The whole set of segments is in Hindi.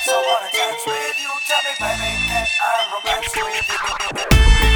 So wanna dance with you, tell me baby, can I romance with you?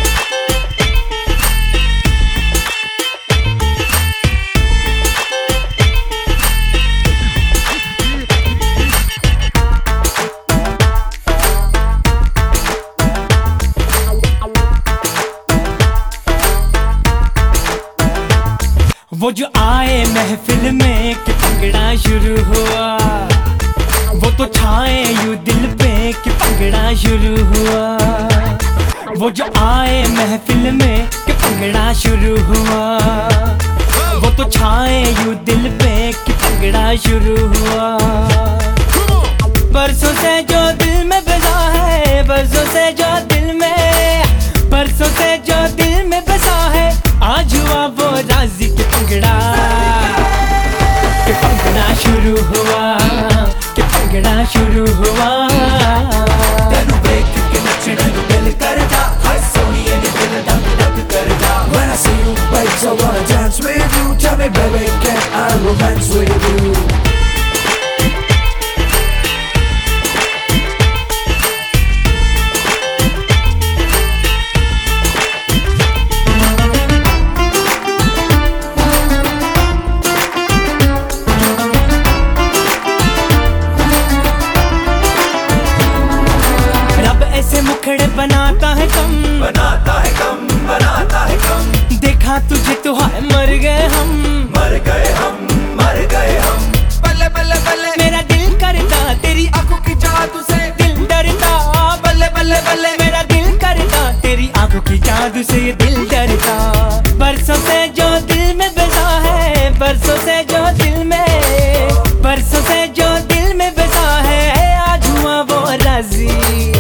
वो जो आए महफिल में कि पंगड़ा शुरू हुआ, वो तो छाए यूं दिल पे कि पंगड़ा शुरू हुआ। वो जो आए महफिल में कि पंगड़ा शुरू हुआ, वो तो छाए यूं दिल पे कि पंगड़ा शुरू हुआ। बरसों से जो दिल में बसा है, बरसों से जो दिल में, बरसों से जो दिल में बसा है, आज हुआ वो राजी के पंगड़ा शुरू हुआ, कि पंगड़ा शुरू हुआ। तेनू देख के नचने नू दिल करदा, हाय सोनिए नी दिल धक धक करदा। When I see you babe, so wanna dance with you, tell me baby, can I romance with you? मुखड़े बनाता है कम, बनाता है कम, बनाता है कम। देखा तुझे तो हाय मर गए हम, मर गए हम, मर गए हम। बल्ले बल्ले बल्ले मेरा दिल करता, तेरी आंखों की जादू से दिल डरता। बल्ले बल्ले बल्ले मेरा दिल करता, तेरी आंखों की जादू से ये दिल डरता। बरसों से जो दिल में बसा है, बरसों से जो दिल में, बरसों से जो दिल में बसा है, आज हुआ वो राजी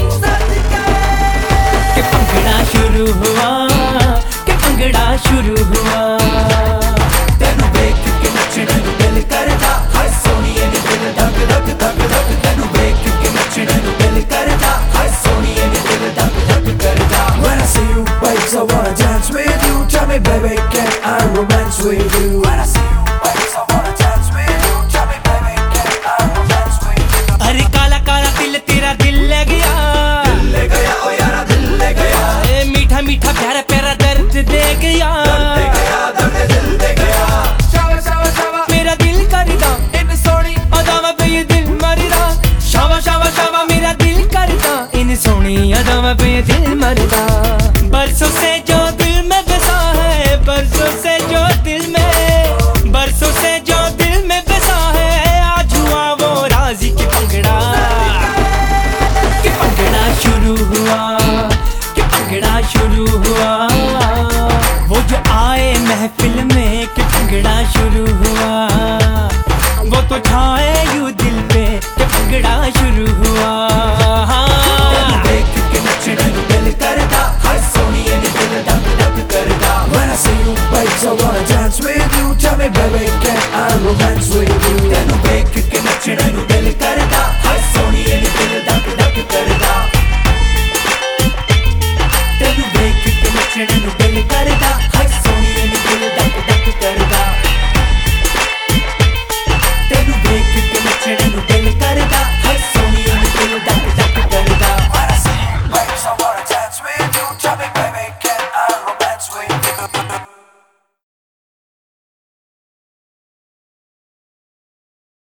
कि पंगड़ा शुरू हुआ, कि पंगड़ा शुरू हुआ। तेनू देख के नचने नू दिल करदा, हाय सोनिए नी दिल धक धक धक धक। तेनू देख के नचने नू दिल करदा, हाय सोनिए नी दिल धक धक करदा। When I see you babe, so wanna dance with you, tell me baby, can I romance with you? When I see you babe, so wanna dance with you, tell me baby, can I romance with you? अरे काला काला दिल तेरा दिल ले गया, दिल ले गया ओ यारा दिल ले गया। मीठा मीठा प्यारा प्यारा दर्द दे गया, दर्द दे गया, दर्द दिल दे गया। शावा शावा शावा मेरा दिल करदा, इन सोनी अदावा पे ये दिल मरदा। शावा शावा शावा मेरा दिल करदा, इन सोनी अदावा पे ये दिल मरदा। बरसों से जो दिल में बसा है, बरसों से जो दिल में, बरसों से जो दिल में बसा है, आज हुआ वो राजी की पंगड़ा, कि पंगड़ा शुरू हुआ, कि पंगड़ा शुरू हुआ। वो जो आए महफिल में कि पंगड़ा शुरू हुआ।